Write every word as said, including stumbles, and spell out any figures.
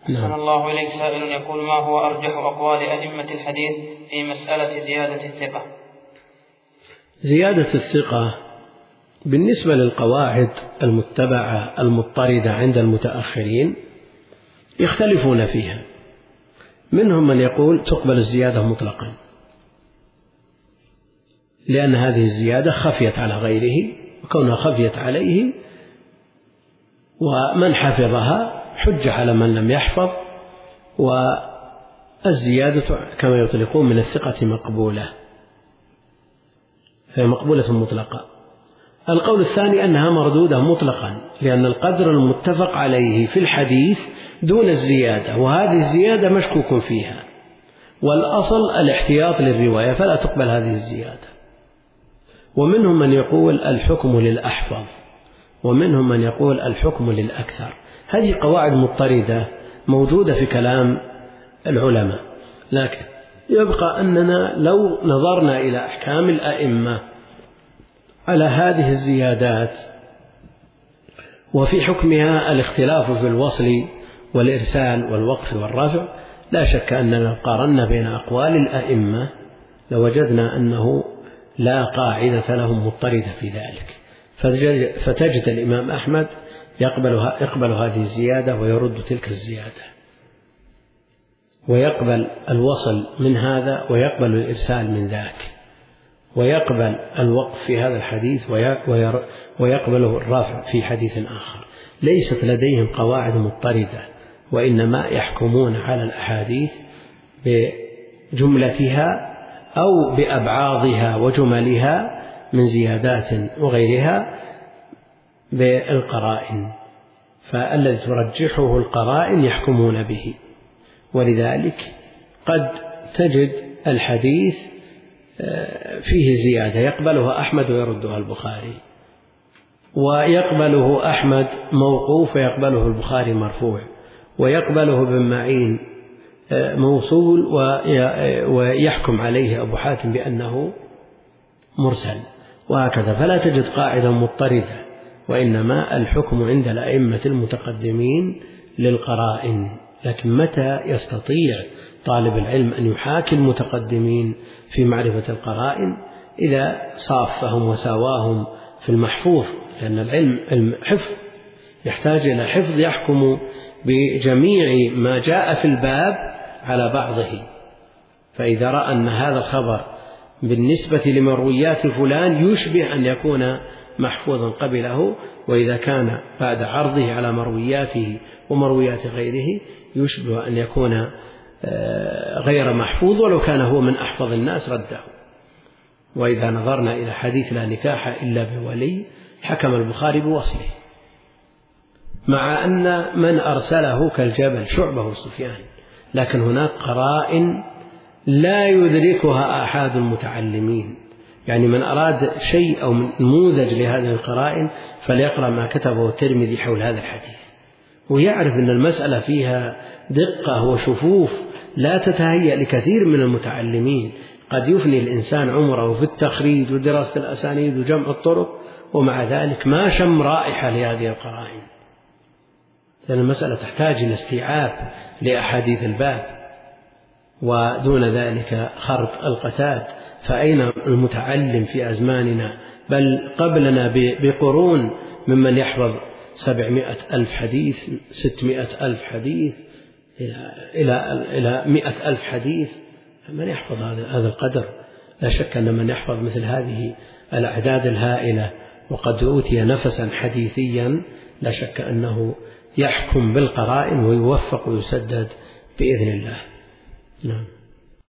أحسن الله إليك. سائل يقول: ما هو أرجح أقوال أئمة الحديث في مسألة زيادة الثقة؟ زيادة الثقة بالنسبة للقواعد المتبعة المضطردة عند المتأخرين يختلفون فيها. منهم من يقول تقبل الزيادة مطلقا، لأن هذه الزيادة خفيت على غيره، وكونها خفيت عليه ومن حفظها حج على من لم يحفظ، والزيادة كما يطلقون من الثقة مقبولة، فهي مقبولة مطلقة. القول الثاني أنها مردودة مطلقا، لأن القدر المتفق عليه في الحديث دون الزيادة، وهذه الزيادة مشكوك فيها، والأصل الاحتياط للرواية، فلا تقبل هذه الزيادة. ومنهم من يقول الحكم للأحفظ، ومنهم من يقول الحكم للأكثر. هذه قواعد مضطردة موجودة في كلام العلماء، لكن يبقى أننا لو نظرنا إلى أحكام الأئمة على هذه الزيادات وفي حكمها الاختلاف في الوصل والإرسال والوقف والرفع، لا شك أننا لو قارنا بين أقوال الأئمة لوجدنا أنه لا قاعدة لهم مضطردة في ذلك، فتجد الإمام أحمد يقبل, يقبل هذه الزيادة ويرد تلك الزيادة، ويقبل الوصل من هذا ويقبل الإرسال من ذاك، ويقبل الوقف في هذا الحديث ويقبله الرافع في حديث آخر. ليست لديهم قواعد مضطردة، وإنما يحكمون على الأحاديث بجملتها أو بأبعاضها وجملها من زيادات وغيرها بالقرائن، فالذي ترجحه القرائن يحكمون به. ولذلك قد تجد الحديث فيه زيادة يقبلها أحمد ويردها البخاري، ويقبله أحمد موقوف ويقبله البخاري مرفوع، ويقبله ابن معين موصول ويحكم عليه أبو حاتم بأنه مرسل، وهكذا. فلا تجد قاعدة مضطردة، وإنما الحكم عند الأئمة المتقدمين للقرائن. لكن متى يستطيع طالب العلم أن يحاكي المتقدمين في معرفة القرائن؟ إذا صافهم وساواهم في المحفوظ، لأن العلم علم حفظ يحتاج إلى حفظ يحكم بجميع ما جاء في الباب على بعضه. فإذا رأى أن هذا الخبر بالنسبة لمرويات فلان يشبه أن يكون محفوظا قبله، وإذا كان بعد عرضه على مروياته ومرويات غيره يشبه أن يكون غير محفوظ ولو كان هو من أحفظ الناس رده. وإذا نظرنا إلى حديث لا نكاح إلا بولي، حكم البخاري بوصله، مع أن من أرسله كالجبل شعبة وسفيان، لكن هناك قرائن لا يدركها أحد المتعلمين. يعني من أراد شيء أو نموذج لهذه القرائن فليقرأ ما كتبه الترمذي حول هذا الحديث، ويعرف أن المسألة فيها دقة وشفوف لا تتهيأ لكثير من المتعلمين. قد يفني الإنسان عمره في التخريج ودراسة الأسانيد وجمع الطرق، ومع ذلك ما شم رائحة لهذه القرائن، لأن المسألة تحتاج إلى استيعاب لأحاديث الباب، ودون ذلك خرط القتاد. فأين المتعلم في أزماننا بل قبلنا بقرون ممن يحفظ سبعمائة ألف حديث، ستمائة ألف حديث، إلى إلى مئة ألف حديث؟ من يحفظ هذا القدر؟ لا شك أن من يحفظ مثل هذه الأعداد الهائلة وقد أوتي نفسا حديثيا لا شك أنه يحكم بالقرائن ويوفق ويسدد بإذن الله. نعم.